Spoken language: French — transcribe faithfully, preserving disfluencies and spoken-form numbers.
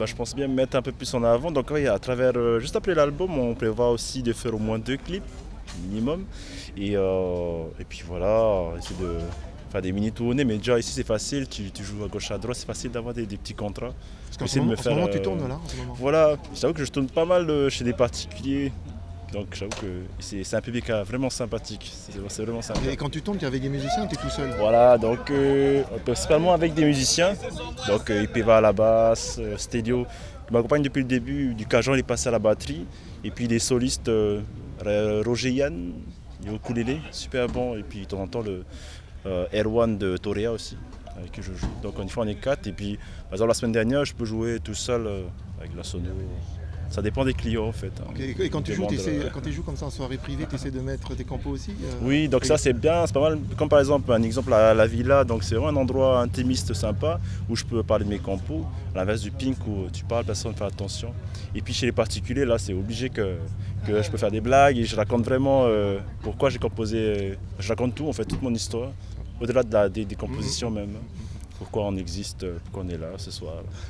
Bah, je pense bien me mettre un peu plus en avant. Donc oui, à travers, euh, juste après l'album, on prévoit aussi de faire au moins deux clips minimum. Et, euh, et puis voilà, essayer de faire des mini tournées. Mais déjà ici c'est facile, tu, tu joues à gauche à droite, c'est facile d'avoir des, des petits contrats. Parce qu'en ce Essayer de moment, me en ce faire. moment tu euh, tournes là, en ce moment. Voilà, j'avoue que je tourne pas mal euh, chez des particuliers. Donc j'avoue que c'est c'est un public euh, vraiment sympathique. C'est c'est vraiment sympa. Et quand tu tournes, tu es avec des musiciens ou tu es tout seul? Voilà, donc euh, principalement avec des musiciens. Donc euh, Ipeva à la basse, euh, Stedio qui m'accompagne depuis le début. Du Cajon, il est passé à la batterie. Et puis des solistes, euh, Roger Yann, il est au ukulélé, super bon. Et puis de temps en temps le euh, Erwan de Torea aussi, avec qui je joue. Donc une fois on est quatre. Et puis par exemple la semaine dernière, je peux jouer tout seul euh, avec la sono. Ça dépend des clients en fait. Hein. Ok. Et quand tu, joues, Demande, t'essaies- euh, quand tu joues comme ça en soirée privée, tu essaies de mettre tes compos aussi euh, Oui, donc et- ça c'est bien, c'est pas mal. Comme par exemple un exemple à la Villa, donc c'est vraiment un endroit intimiste sympa où je peux parler de mes compos, à l'inverse du Pink où tu parles, personne ne fait attention. Et puis chez les particuliers, là c'est obligé que, que je peux faire des blagues et je raconte vraiment euh, pourquoi j'ai composé, euh, je raconte tout en fait, toute mon histoire, au-delà de la- des, des compositions même. Pourquoi on existe, pourquoi on est là ce soir.